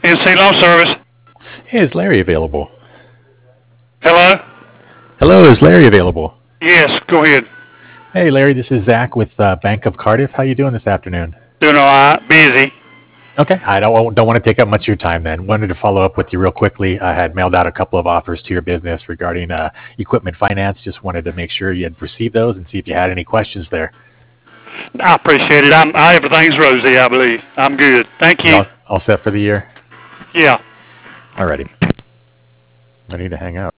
NC Loan Service. Hey, is Larry available? Hello? Hello, is Larry available? Yes, go ahead. Hey, Larry, this is Zach with Bank of Cardiff. How you doing this afternoon? Doing all right. Busy. Okay, I don't want to take up much of your time then. Wanted to follow up with you real quickly. I had mailed out a couple of offers to your business regarding equipment finance. Just wanted to make sure you had received those and see if you had any questions there. I appreciate it. Everything's rosy, I believe. I'm good. Thank You you. all set for the year? Yeah. Alrighty. I need to hang out.